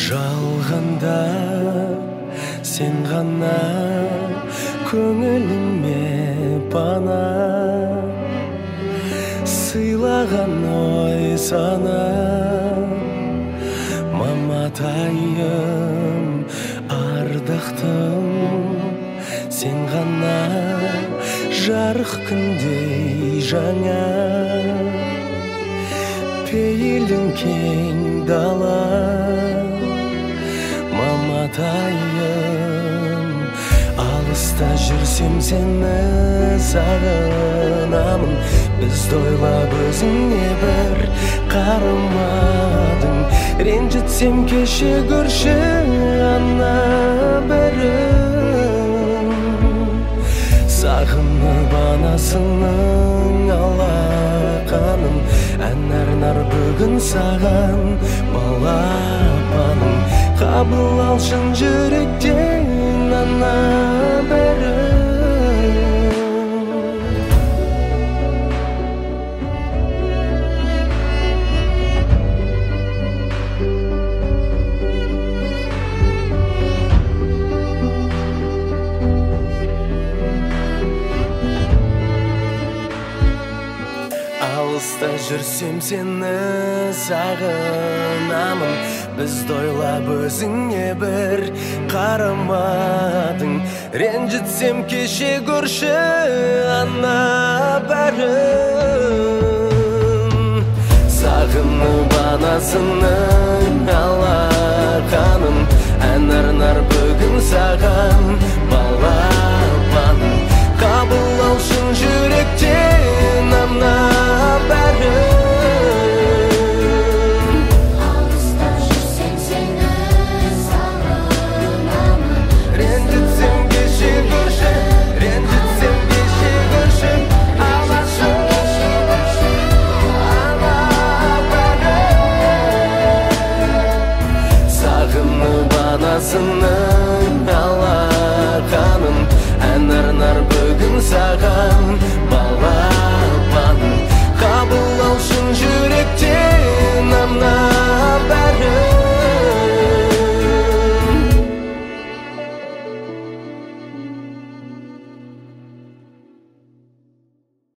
жалғанда сен ғана көңіліме пана, сыйлаған ой сана. Маматайым ардақтым, сен ғана жарық күндей жаңа. Пейілің кең дала, маматайым. Алыста жүрсем сені сағынамын. Бізді ойлап өзіңе бір қарамадың. Ренжітсем кеше көрші ана бірін. Сағынып анасының алақанын. Ән арнар бүгін саған балапаным. Қабыл алшын жүректен ана бірін. Алыста жүрсем сені сағынамын. Бізді ойлап өзіңе бір қарамадың. Ренжітсем кеше көрші ана бәрін. Сағынып анасының алақанын. Ән арнар бүгін саған балапаным. Қабыл алшын жүректен